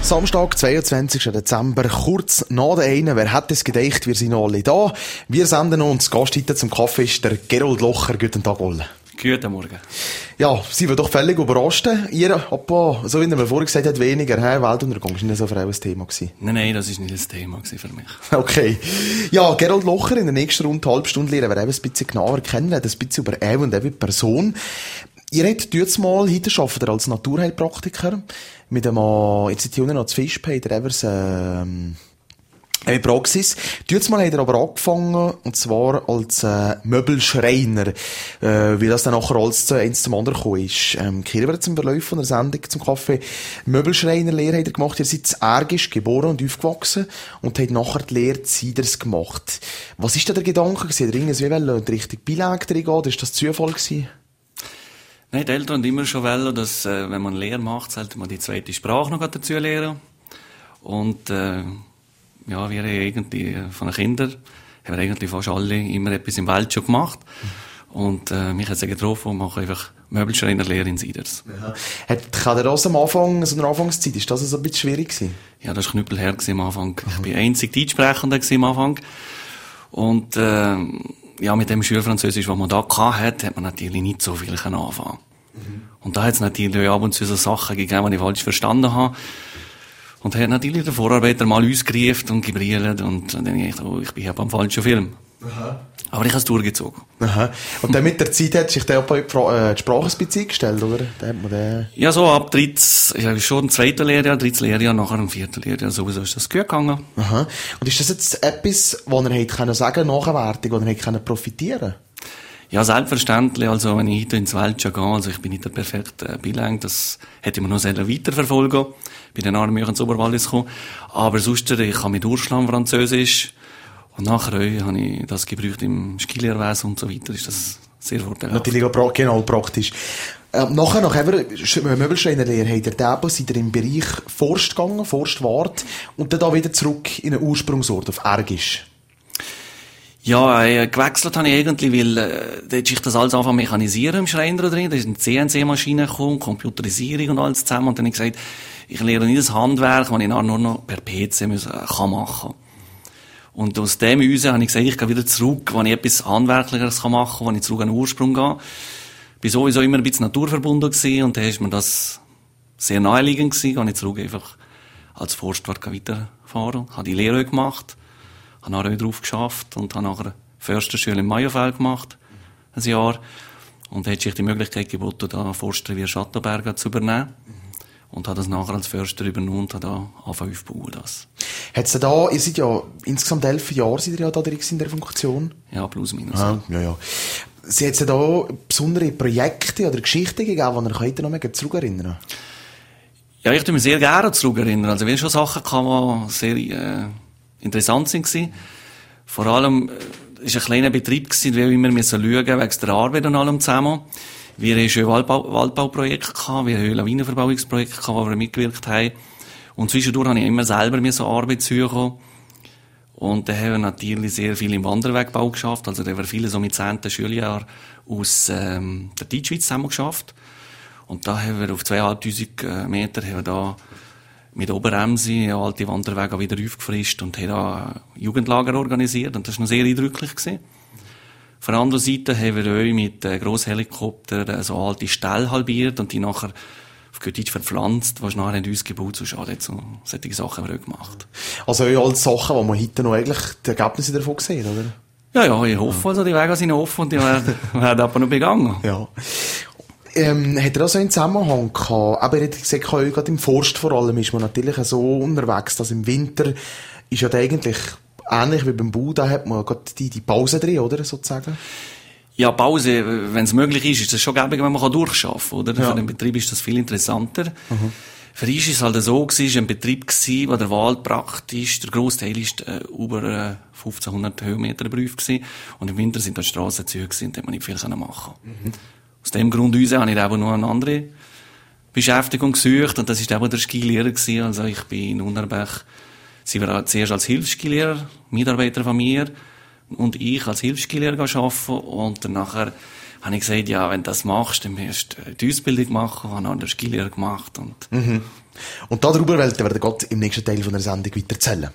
Samstag, 22. Dezember, kurz nach der einen. Wer hätte es gedacht, wir sind alle da. Wir senden uns Gast heute zum Kaffee ist der Gerold Locher. Guten Tag, Olle. Guten Morgen. Ja, Sie waren doch völlig überrascht. Ihr, Appa, so wie er mir vorher gesagt hat, weniger, Weltuntergang. Das war nicht so für euch ein Thema gewesen. Nein, das war nicht ein Thema für mich. Okay. Ja, Gerold Locher, in der nächsten rund halbe Stunde lernen wir ein bisschen genauer kennen, ein bisschen über ihn und die Person. Ihr habt jetzt mal, heute arbeitet ihr als Naturheilpraktiker mit einem Institut noch zu Fischpay, der Evers, Praxis. Jetzt mal hat er aber angefangen, und zwar als Möbelschreiner, wie das dann nachher alles eins zum anderen gekommen ist. Kehren wir jetzt im Verlauf von der Sendung zum Kaffee. Möbelschreinerlehre hat er gemacht. Ihr seid in Ärgisch geboren und aufgewachsen und habt nachher die Lehre Ziders gemacht. Was ist da der Gedanke gewesen? Hat er irgendwie in Richtung Beileger gehen? Ist das Zufall gewesen? Nein, die Eltern haben immer schon wollen, dass, wenn man Lehre macht, sollte man die zweite Sprache noch dazu lernen. Und, ja, wir haben irgendwie, von den Kindern, haben wir eigentlich fast alle immer etwas im Wald schon gemacht. Und, mich hat es getroffen und mache einfach Möbelschreinerlehre in Siders. Ja. Hat er das am Anfang, so eine Anfangszeit, ist das so ein bisschen schwierig gewesen? Ja, das war knüppelher am Anfang. Ich bin einzig Deutschsprechender am Anfang. Und, ja, mit dem Schulfranzösisch, das man da hatte, hat man natürlich nicht so viel anfangen. Und da hat es natürlich ab und zu so Sachen gegeben, die ich falsch verstanden habe. Und hat natürlich der Vorarbeiter mal ausgerufen und gebrüllt und dann habe ich gedacht, oh, ich bin ja beim falschen Film. Aha. Aber ich habe es durchgezogen. Aha. Und dann mit der Zeit hat sich der die Sprache ein bisschen eingestellt, oder? Ja, so ab schon im zweiten Lehrjahr, drittes Lehrjahr, nachher im vierten Lehrjahr, sowieso ist das gut gegangen. Aha. Und ist das jetzt etwas, wo er hätte sagen können, Nachwärtig, wo er hätte profitieren können? Ja, selbstverständlich. Also, wenn ich heute ins Welt schon gehe, also ich bin nicht der perfekte Bilang, das hätte man noch selber weiterverfolgen. Bei den Armeen ins Oberwallis gekommen. Aber sonst, ich kann mit Durchschlagen Französisch. Und nachher habe ich das gebraucht im Skilier-Wesen und so weiter. Ist das sehr vorteilhaft. Natürlich auch genau praktisch. Nachher, nach einer Möbelschreinerlehre, seid ihr im Bereich Forst gegangen, Forstwart, und dann wieder zurück in den Ursprungsort, auf Ärgisch. Ja, gewechselt habe ich eigentlich, weil, da hätte ich das alles anfangen mechanisieren im Schreiner drin. Da ist eine CNC-Maschine gekommen, Computerisierung und alles zusammen. Und dann habe ich gesagt, ich lerne nicht das Handwerk, das ich nur noch per PC kann machen. Und aus dem heraus habe ich gesagt, ich gehe wieder zurück, wenn ich etwas Handwerklicheres machen kann, wenn ich zurück an den Ursprung gehe. Ich bin sowieso immer ein bisschen naturverbunden gewesen und da ist mir das sehr naheliegend gewesen. Gehe ich zurück einfach als Forstwart weiterfahren. Habe die Lehre gemacht. Habe nachher drauf geschafft und habe nachher Försterschule im Mayofeld gemacht, ein Jahr. Und da hätte ich die Möglichkeit geboten, da Forstrevier Schattenberg zu übernehmen. Und habe das nachher als Förster übernommen und habe da angefangen aufbauen. Hat's da, ihr seid ja insgesamt 11 Jahre seid ihr ja da in der Funktion? Ja, plus minus. Ah, ja. Sie hat da besondere Projekte oder Geschichten gegeben, die ihr heute noch mehr zurückerinnern? Ja, ich tue mich sehr gerne zurückerinnern. Also, wir haben schon Sachen gehabt, die sehr, interessant waren. Vor allem, es war ein kleiner Betrieb gewesen, weil wir immer schauen wegen der Arbeit und allem zusammen. Wir hatten schon Waldbauprojekte gehabt, wir hatten Lawinenverbauungsprojekte gehabt, wo wir mitgewirkt haben. Und zwischendurch habe ich immer selber so Arbeit suchen. Und da haben wir natürlich sehr viel im Wanderwegbau geschafft. Also da haben wir viele so mit 10. Schuljahr aus, der Deutschschweiz zusammen geschafft. Und da haben wir auf 2500 Meter, haben wir da mit Oberemsi alte Wanderwege wieder aufgefrischt und haben da Jugendlager organisiert. Und das war noch sehr eindrücklich gewesen. Von der anderen Seite haben wir auch mit Grosshelikoptern so alte Ställe halbiert und die nachher auf gut Deutsch verpflanzt, was nachher in uns gebaut, so schade. So, solche Sachen haben wir auch gemacht. Also auch alle Sachen, die man heute noch eigentlich die Ergebnisse davon sehen, oder? Ja, ich hoffe, also die Wege sind offen und die werden aber noch begangen. Ja. Hat er auch so einen Zusammenhang gehabt? Aber er hat gesagt, gerade im Forst vor allem ist man natürlich so unterwegs, dass im Winter ist ja eigentlich ähnlich wie beim Bau, da hat man gerade die Pause drin, oder, sozusagen? Ja, Pause, wenn es möglich ist das schon gäbig, wenn man durchschaffen kann, oder? Ja. Für den Betrieb ist das viel interessanter. Mhm. Für uns war es halt so, es war ein Betrieb, wo der Wald praktisch, der Grossteil ist über 1500 Höhenmeter Beruf gewesen. Und im Winter sind da Strassenzüge gewesen, da hat man nicht viel machen können. Mhm. Aus dem Grund habe ich eben noch eine andere Beschäftigung gesucht, und das war eben der Skilehrer gewesen. Also ich bin in Unterbach, sie war zuerst als Hilfsskilehrer, Mitarbeiter von mir, und ich als Hilfsskilehrer arbeiten, und dann nachher habe ich gesagt, ja, wenn du das machst, dann wirst du die Ausbildung machen, habe dann den Skilehrer gemacht. Und darüber werden wir Gott im nächsten Teil von der Sendung weiter erzählen.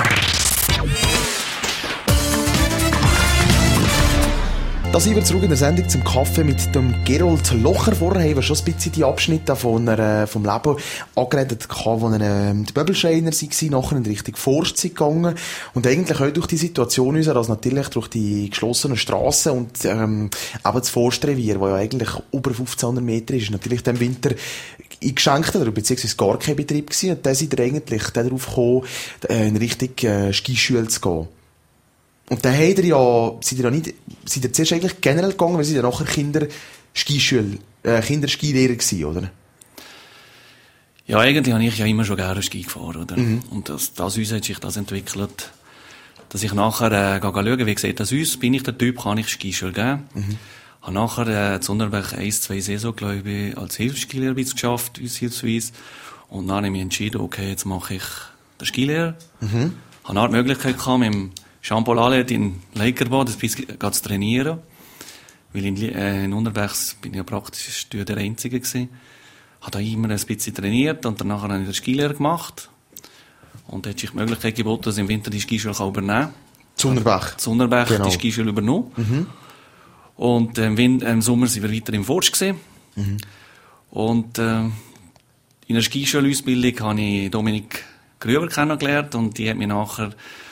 Da sind wir zurück in der Sendung zum Kaffee mit dem Gerold Locher. Vorher haben wir schon ein bisschen die Abschnitte vom Leben angeredet, wo er die Möbelschreiner war, nachher in Richtung Forst gegangen. Und eigentlich auch durch die Situation unserer, also natürlich durch die geschlossenen Strassen und eben das Forstrevier, das ja eigentlich über 1500 Meter ist, natürlich im Winter eingeschränkt oder beziehungsweise gar kein Betrieb gewesen. Und dann sind wir eigentlich darauf gekommen, in Richtung Skischule zu gehen. Und dann seid ihr zuerst eigentlich generell gegangen, weil sie dann nachher Kinderskilehrer gewesen, oder? Ja, eigentlich habe ich ja immer schon gerne Ski gefahren, oder? Und das uns hat sich das entwickelt, dass ich nachher schauen, wie sieht das aus? Bin ich der Typ, kann ich Skischule geben? Habe nachher zu Unterberg 1-2 Saison, glaube ich, als Hilfsskilehrer geschafft, aushilfsweise. Und dann habe ich mich entschieden, okay, jetzt mache ich den Skilehrer. Habe auch die Möglichkeit gehabt, mit dem Jean-Paul Allet in Leikerbad ein bisschen zu trainieren. Weil in Unterbergs bin ich ja praktisch der Einzige gewesen. Habe da immer ein bisschen trainiert und danach habe ich den Skilehrer gemacht. Und da hat sich die Möglichkeit geboten, dass ich im Winter die Skischule übernehmen kann. Zunderbach, genau. Die Skischule übernommen. Und im Sommer sind wir weiter im Forst gewesen. Und in der Skischulausbildung habe ich Dominik Grüber kennengelernt und die hat mich nachher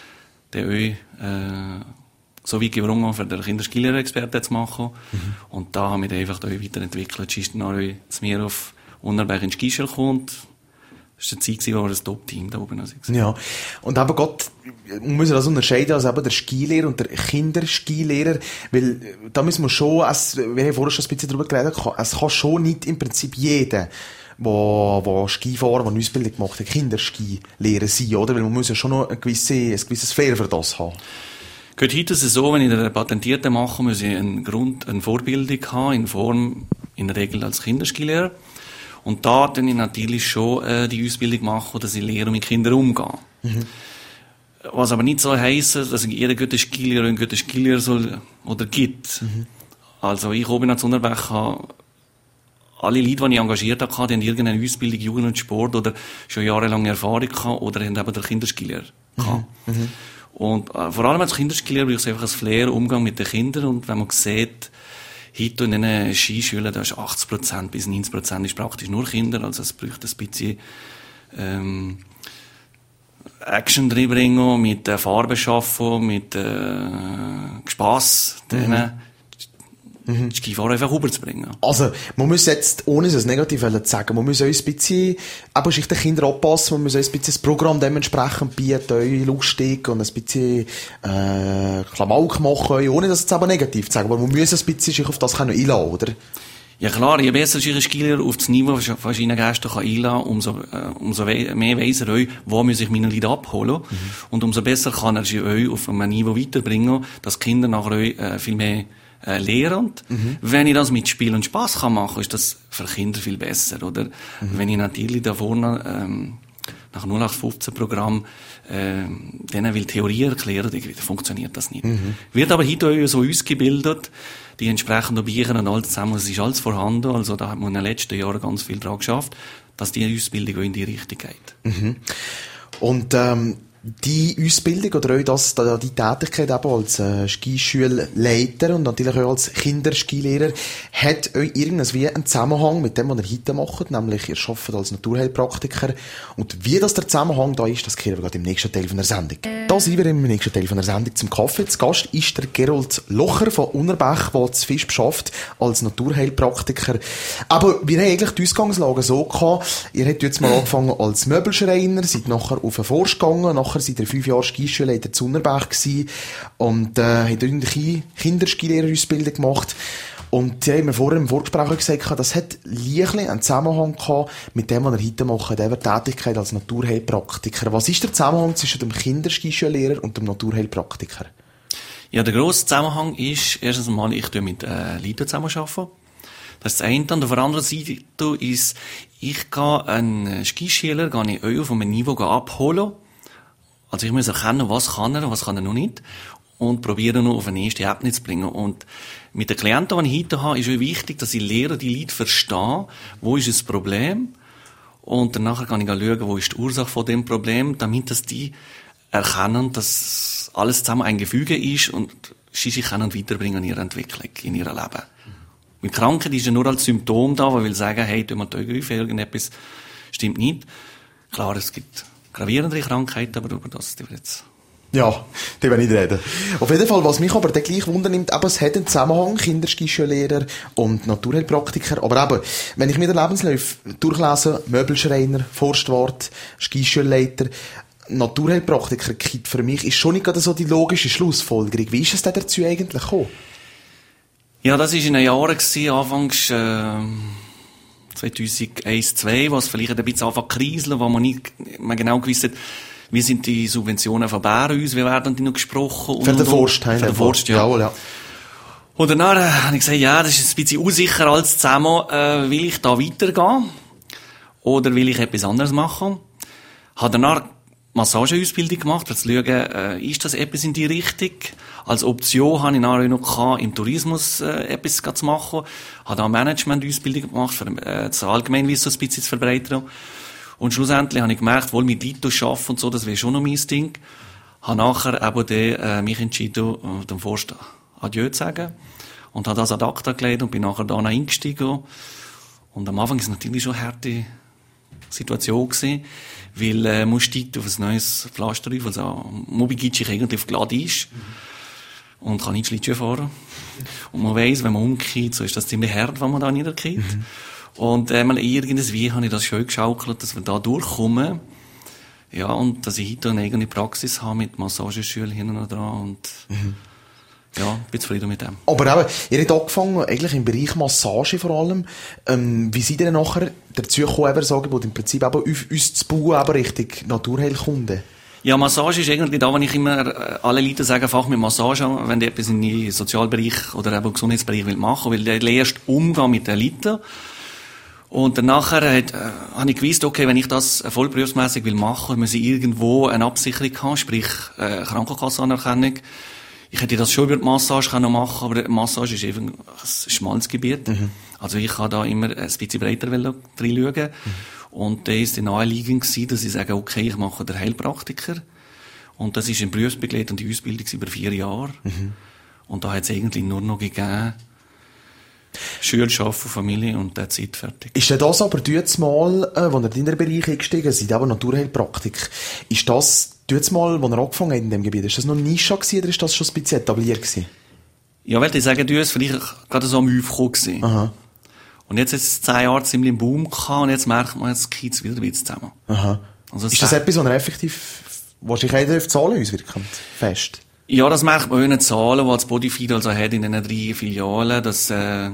so weit gebrungen, für den Kinderskilehrer-Experten zu machen. Und da haben wir einfach weiterentwickelt. Sie ist dann auch zu mir auf Unterberg in die Skischule gekommen. Das war eine Zeit, wo wir ein Top-Team da oben waren. Ja. Und eben Gott, man muss das unterscheiden, also eben der Skilehrer und der Kinderskilehrer, weil da müssen wir schon, wir haben vorher schon ein bisschen darüber geredet, es kann schon nicht im Prinzip jeder, der Skifahren, der eine Ausbildung gemacht hat, Kinderskilehrer sein, oder? Weil man muss ja schon noch ein gewisses Flair für das haben. Geht heute ist es so, wenn ich eine Patentierte mache, muss ich eine Vorbildung haben, in Form, in der Regel als Kinderskilehrer. Und da dann ich natürlich schon die Ausbildung machen, dass ich lehre, mit Kindern umgehen. Was aber nicht so heisst, dass jeder gute Skilehrer einen guten Skilehrer soll oder gibt. Also ich oben in Zunderbach habe alle Leute, die ich engagiert habe, die haben irgendeine Ausbildung, Jugend und Sport oder schon jahrelange Erfahrung gehabt oder haben eben den Kinderskilehrer gehabt. Und vor allem als Kinderskilehrer braucht es einfach ein Flair, Umgang mit den Kindern. Und wenn man sieht, heute in den Skischulen, da ist 80% bis 90% ist praktisch nur Kinder, also es braucht ein bisschen Action reinbringen, mit Farbe schaffen, mit Spass denen. Die Skifahrer einfach rüberzubringen. Also, man muss jetzt, ohne es negativ zu sagen, man muss uns ein bisschen, sich den Kindern anpassen, man muss uns ein bisschen das Programm dementsprechend bieten, euch lustig und ein bisschen, Klamauk machen, ohne das jetzt aber negativ zu sagen, aber man muss ein bisschen sich auf das einlassen, oder? Ja klar, je besser sich ein Skilehrer auf das Niveau von seinen Gästen einladen kann, umso mehr weiss er euch, wo muss ich meine Leute abholen. Und umso besser kann er sich euch auf einem Niveau weiterbringen, dass die Kinder nachher euch viel mehr lehren. Wenn ich das mit Spiel und Spass kann machen, ist das für Kinder viel besser, oder? Wenn ich natürlich da vorne, nach 0815-Programm, denen will Theorie erklären, dann funktioniert das nicht. Wird aber heute so ausgebildet, die entsprechenden Bücher und alles zusammen, es ist alles vorhanden, also da hat man in den letzten Jahren ganz viel dran geschafft, dass die Ausbildung auch in die Richtung geht. Und, die Ausbildung oder auch die Tätigkeit eben als Skischulleiter und natürlich auch als Kinderskilehrer hat euch einen Zusammenhang mit dem, was ihr heute macht, nämlich ihr arbeitet als Naturheilpraktiker. Und wie das der Zusammenhang da ist, das kehren wir gerade im nächsten Teil von der Sendung. Da sind wir im nächsten Teil von der Sendung zum Kaffee. Zu Gast ist der Gerold Locher von Unterbach, der das Fisch beschafft als Naturheilpraktiker. Aber wir haben eigentlich die Ausgangslage so gehabt, ihr habt jetzt mal angefangen als Möbelschreiner, seid nachher auf den Forst gegangen, nachher seid ihr 5 Jahre Skischulleiter zu Unterbach gewesen und habt eine Kinderskilehrerausbildung gemacht. Und ja, wir vorher im Vorgespräch gesagt, das hat lieblich einen Zusammenhang gehabt mit dem, was ihr heute macht, der Tätigkeit als Naturheilpraktiker. Was ist der Zusammenhang zwischen dem Kinderskischullehrer und dem Naturheilpraktiker? Ja, der grosse Zusammenhang ist, erstens einmal, ich arbeite mit Leuten zusammenarbeiten. Das ist das eine. Und auf der anderen Seite ist, ich gehe einen Skischüler, gehe ich auf einem Niveau abholen. Also ich muss erkennen, was kann er und was kann er noch nicht. und probiere noch auf eine nächste Ebene zu bringen. Und mit den Klienten, die ich heute habe, ist es wichtig, dass ich lehre, die Leute verstehen, wo ist das Problem. Und danach kann ich schauen, wo ist die Ursache von dem Problem, damit dass die erkennen, dass alles zusammen ein Gefüge ist und sie sich können weiterbringen in ihrer Entwicklung, in ihrem Leben. Weil Krankheit ist ja nur als Symptom da, weil wir sagen, hey, tu mal die Augen auf, irgendetwas stimmt nicht. Klar, es gibt gravierendere Krankheiten, aber über das die wir jetzt... Ja, die will ich nicht reden. Auf jeden Fall, was mich aber dann gleich wundernimmt, eben, es hat einen Zusammenhang, Kinderskischullehrer und Naturheilpraktiker. Aber eben, wenn ich mir den Lebenslauf durchlese, Möbelschreiner, Forstwart, Skischulleiter, Naturheilpraktiker, für mich ist schon nicht gerade so die logische Schlussfolgerung. Wie ist es denn dazu eigentlich gekommen? Ja, das war in den Jahren, anfangs 2001, 2002, was vielleicht ein bisschen anfangen zu kriseln, wo man nicht mehr genau gewusst hat, wie sind die Subventionen von Bärenhaus, wie werden die noch gesprochen? Für den Forst, für den Forst, ja. Jawohl, ja. Und danach habe ich gesagt, ja, das ist ein bisschen unsicher als zusammen, will ich da weitergehen? Oder will ich etwas anderes machen? Habe danach Massageausbildung gemacht, um zu schauen, ist das etwas in die Richtung? Als Option habe ich nachher noch im Tourismus etwas zu machen. Habe da eine Management-Ausbildung gemacht, für das Allgemeinwissen so ein bisschen zu verbreitern. Und schlussendlich habe ich gemerkt, wohl mit Leuten arbeiten und so, das wäre schon noch mein Ding. Habe nachher eben mich entschieden, dem Forst Adieu zu sagen. Und habe das ad acta gelegt und bin nachher da eingestiegen. Und am Anfang war es natürlich schon eine harte Situation gewesen, weil man steigt auf ein neues Pflaster auf, also Mobi gibt sich eigentlich auf Glatteis und kann nicht Schlittschuh fahren. Und man weiss, wenn man umkehrt, so ist das ziemlich hart, wenn man da niederkehrt. Und irgendwie habe ich das schön geschaukelt, dass wir da durchkommen. Ja, und dass ich heute eine eigene Praxis habe mit Massageschülern hinten und dran und ja, bin zufrieden mit dem. Aber eben, ihr habt angefangen, eigentlich im Bereich Massage vor allem. Wie seid ihr denn nachher dazu gekommen, das Angebot im Prinzip eben auf uns zu bauen, eben Richtung Naturheilkunde? Ja, Massage ist eigentlich da, wenn ich immer alle Leute sagen, fach mit Massage an, wenn die etwas in den Sozialbereich oder eben im Gesundheitsbereich machen will, weil du lernst umgehen mit den Leuten. Und danach habe ich gewusst, okay, wenn ich das vollberufsmässig machen will, muss ich irgendwo eine Absicherung haben, sprich Krankenkassenanerkennung. Ich hätte das schon über die Massage machen, aber die Massage ist eben ein schmales Gebiet. Also ich kann da immer ein bisschen breiter reinschauen. Und da ist die naheliegend gewesen, dass ich sage, okay, ich mache den Heilpraktiker. Und das ist eine berufsbegleitende Ausbildung über 4 Jahre. Und da hat es eigentlich nur noch gegeben, Schule, Arbeiten, Familie und dann Zeit fertig. Ist denn das aber jetzt mal, wo ihr in den Bereich eingestiegen seid, aber Naturheilpraktik, ist das jetzt mal, wo ihr angefangen habt in dem Gebiet, ist das noch Nische gewesen oder ist das schon ein bisschen etabliert gewesen? Ja, weil ich sage, du hast vielleicht gerade so am Aufkommen gewesen. Aha. Und jetzt ist es 10 Jahre ziemlich im Boom gehabt und jetzt merkt man, jetzt geht es wieder ein bisschen zusammen. Aha. Also ist das etwas, was ihr effektiv wahrscheinlich auf die Zahlen auswirkt? Fest? Ja, das merkt man in den Zahlen, die das Bodyfeed also hat in den 3 Filialen, dass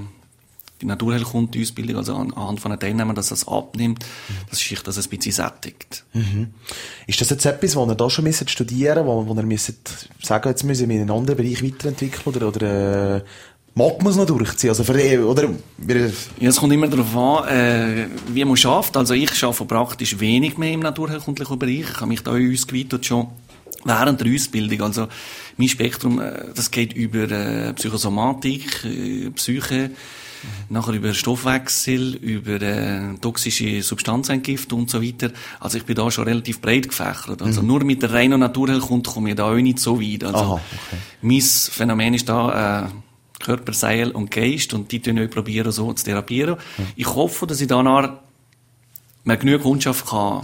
die Naturheilkunde-Ausbildung, also anhand von den Teilnehmern, dass das abnimmt, dass sich das ein bisschen sättigt. Ist das jetzt etwas, was ihr da schon studieren müsst, wo ihr müsst sagen, jetzt müssen wir in einen anderen Bereich weiterentwickeln oder mag man es noch durchziehen? Also oder? Ja, es kommt immer darauf an, wie man schafft. Also ich arbeite praktisch wenig mehr im naturheilkundlichen Bereich. Ich habe mich da ausgeweitet schon während der Ausbildung. Also mein Spektrum, das geht über Psychosomatik, Psyche, nachher über Stoffwechsel, über toxische Substanzentgifte und so weiter. Also ich bin da schon relativ breit gefächert. Also nur mit der reinen Naturheilkunde komme ich da auch nicht so weit. Also okay. Mein Phänomen ist da Körper, Seele und Geist und die tun probieren so zu therapieren. Ich hoffe, dass ich danach mehr genug Kundschaft kann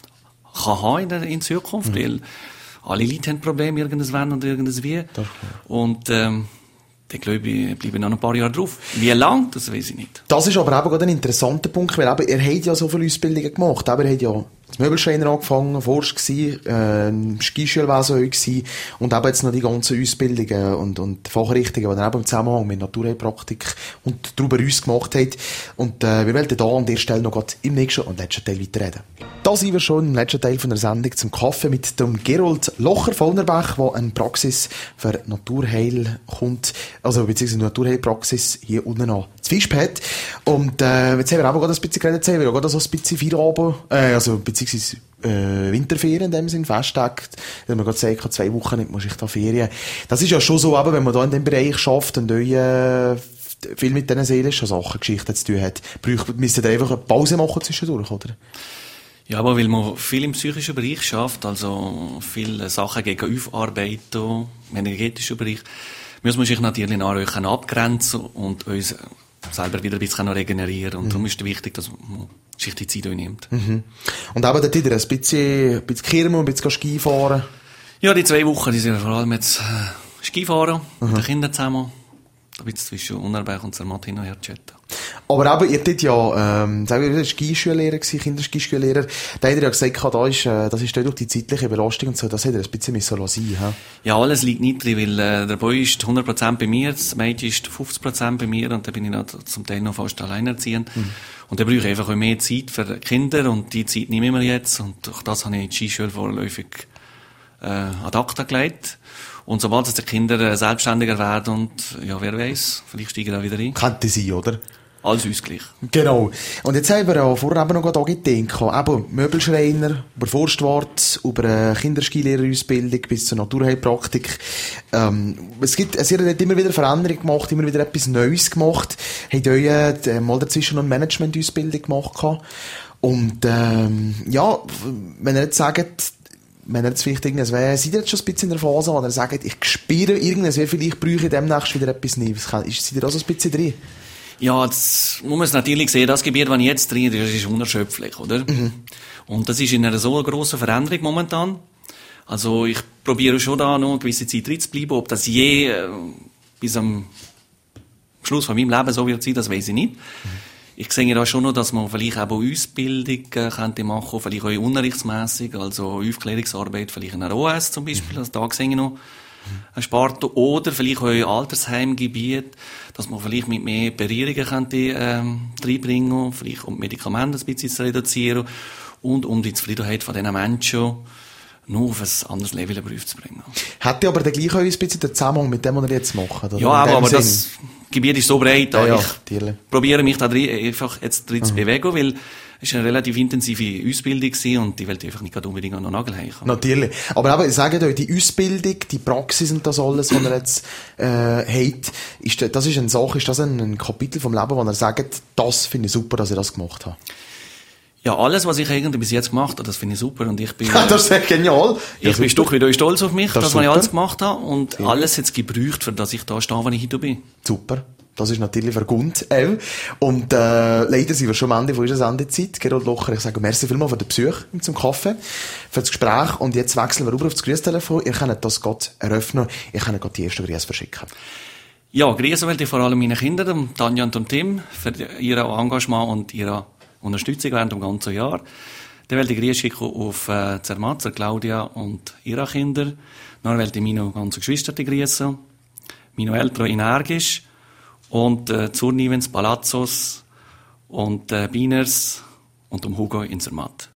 haben in Zukunft, weil alle Leute haben Probleme, irgendwann und irgendwie. Und ich glaube, ich bleibe noch ein paar Jahre drauf. Wie lang, das weiß ich nicht. Das ist aber eben gerade ein interessanter Punkt, weil eben, ihr habt ja so viele Ausbildungen gemacht. Eben, ihr habt ja als Möbelschreiner angefangen, Forst gewesen, Skischulwesen gewesen und eben jetzt noch die ganzen Ausbildungen und Fachrichtungen, die ihr eben im Zusammenhang mit Naturheilpraktik und darüber uns gemacht habt. Und wir wollen da an der Stelle noch gerade im nächsten und letzten Teil weiterreden. Da sind wir schon im letzten Teil von der Sendung zum Kaffee mit dem Gerold Locher-Vollnerbach, der eine Praxis für Naturheil kommt, also beziehungsweise Naturheilpraxis hier unten an Fischpad. Und, jetzt haben wir aber gerade ein bisschen geredet, wir haben gerade so ein bisschen Feierabend, also, beziehungsweise, Winterferien in dem Sinn, Festtag. Da haben wir gerade gesagt, 2 Wochen nicht, muss ich da Ferien. Das ist ja schon so, aber wenn man da in dem Bereich schafft und viel mit diesen seelischen Sachen, Geschichten zu tun hat, müsst ihr einfach eine Pause machen zwischendurch, oder? Ja, aber weil man viel im psychischen Bereich schafft, also viele Sachen gegen Aufarbeiten, im energetischen Bereich, müssen wir sich natürlich nachher abgrenzen und uns selber wieder ein bisschen regenerieren. Und darum ist es wichtig, dass man sich die Zeit nimmt. Mhm. Und eben dort wieder ein bisschen Kirmen, ein bisschen Skifahren? Ja, die 2 Wochen, die sind vor allem jetzt Skifahren mit den Kindern zusammen. Da wird es zwischen Unarbeich und Zermatt hin und her chatten. Aber eben, ihr dort ja, sagen wir, Skischullehrer gewesen, Kinderskischullehrer. Da hat er ja gesagt, das ist durch die zeitliche Belastung und so, das hätte er ein bisschen sein lassen. Ja, alles liegt nicht drin, weil der Boy ist 100% bei mir, das Mädchen ist 50% bei mir und da bin ich noch zum Teil noch fast alleinerziehend. Mhm. Und da brauche ich einfach mehr Zeit für die Kinder und die Zeit nehmen wir jetzt und durch das habe ich die Skischule vorläufig ad acta gelegt. Und sobald es die Kinder selbstständiger werden und, ja, wer weiß, vielleicht steigen da wieder rein. Könnte sein, oder? Alles Ausgleich. Genau. Und jetzt haben wir ja vorher eben noch gedacht, eben Möbelschreiner, über Forstwart, über Kinderskilehrerausbildung bis zur Naturheilpraktik. Sie haben immer wieder Veränderungen gemacht, immer wieder etwas Neues gemacht. Habt ihr mal dazwischen noch eine Managementausbildung gemacht? Und, ja, wenn ihr jetzt sagt, wenn ihr jetzt vielleicht seid ihr jetzt schon ein bisschen in der Phase, wo ihr sagt, ich spüre irgendwas, vielleicht brauche ich demnächst wieder etwas Neues. Seid ihr auch so ein bisschen drin? Ja, jetzt muss man es natürlich sehen, das Gebiet, das ich jetzt drin bin, das ist unerschöpflich, oder? Mhm. Und das ist in einer so grossen Veränderung momentan. Also ich probiere schon da noch eine gewisse Zeit drin zu bleiben. Ob das bis am Schluss von meinem Leben so wird sein, das weiß ich nicht. Mhm. Ich sehe da schon noch, dass man vielleicht auch Ausbildung könnte machen, vielleicht auch unterrichtsmässig, also Aufklärungsarbeit, vielleicht in der OS zum Beispiel, also da sehe ich noch eine Sparte, oder vielleicht auch in Altersheimgebiet, dass man vielleicht mit mehr Berührungen könnte reinbringen, vielleicht um Medikamente ein bisschen zu reduzieren und um die Zufriedenheit von diesen Menschen nur auf ein anderes Level in den Beruf zu bringen. Hätte aber dann gleich auch ein bisschen den Zusammenhang mit dem, was ihr jetzt macht? Oder? Ja, aber das Gebiet ist so breit, ja, ich probiere mich da einfach jetzt drin zu bewegen, weil es war eine relativ intensive Ausbildung und die wollte ich einfach nicht unbedingt an den Nagel hängen. Natürlich. Aber eben, sagt euch, die Ausbildung, die Praxis und das alles, was ihr jetzt habt, das ist eine Sache, ist das ein Kapitel vom Leben, wo ihr sagt, das finde ich super, dass ihr das gemacht habt? Ja, alles, was ich eigentlich bis jetzt gemacht habe, das finde ich super und ich bin... das ist echt genial. Ich bin doch wieder stolz auf mich, dass ich alles gemacht habe und alles jetzt gebraucht, für dass ich da stehe, wo ich heute bin. Super. Das ist natürlich vergund. Und leider sind wir schon am Ende von unserer Sendezeit. Gerold Locher, ich sage merci vielmals für den Besuch zum Kaffee, für das Gespräch. Und jetzt wechseln wir rüber auf das Grüßtelefon. Ihr könnt das gerade eröffnen. Ihr könnt gerade die ersten Grüße verschicken. Ja, grüßen wollte ich vor allem meine Kinder, dem Tanja und dem Tim, für ihr Engagement und ihre Unterstützung während dem ganzen Jahr. Dann wollte ich Grüße schicken auf Zermatt, Claudia und ihre Kinder. Dann wollte ich meine ganzen Geschwister grüßen, meine Eltern energisch und Zurnivens, Palazzos und Biners und Hugo in Zermatt.